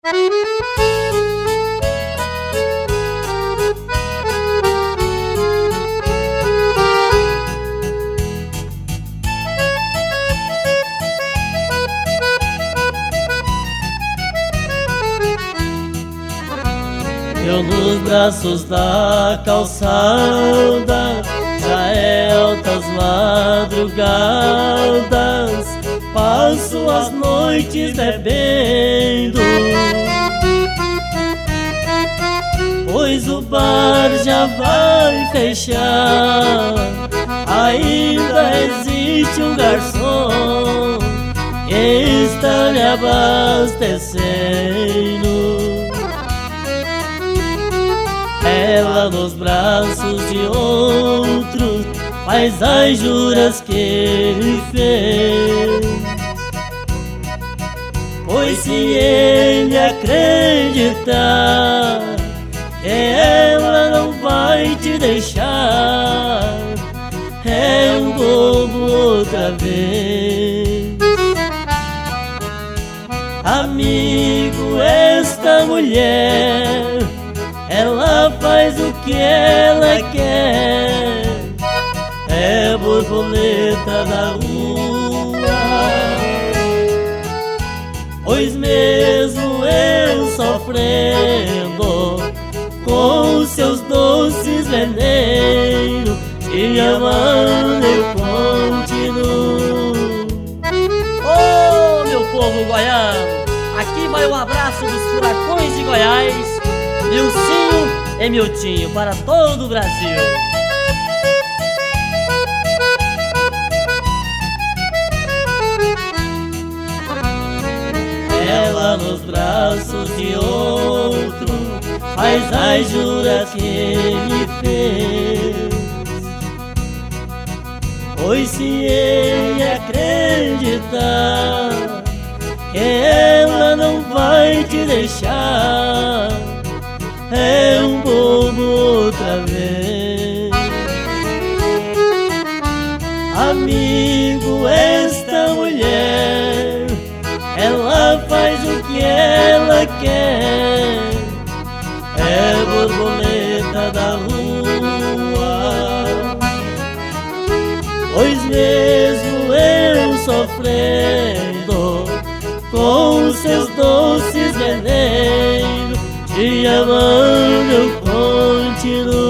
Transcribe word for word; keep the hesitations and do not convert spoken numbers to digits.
Eu nos braços da calçada, já é altas madrugadas, passo as noites bebendo, pois o bar já vai fechar. Ainda existe um garçom que está me abastecendo. Ela nos braços de outro faz as juras que ele fez, pois se ele acreditar que ela não vai te deixar, é um bobo outra vez. Amigo, esta mulher, ela faz o que ela quer, é borboleta da rua. Pois mesmo eu sofrendo com os seus doces venenos, te amando eu continuo. Ô, meu povo goiano, aqui vai um abraço dos furacões de Goiás, Nilcinho e Miltinho, para todo o Brasil. Ela nos braços de outro faz as juras que ele fez, pois se ele acreditar que ela não vai te deixar, é um bobo outra vez. Amigo, esta mulher, ela faz o que ela quer, é borboleta da rua. Pois mesmo eu sofrendo com os seus doces venenos, te amando eu continuo.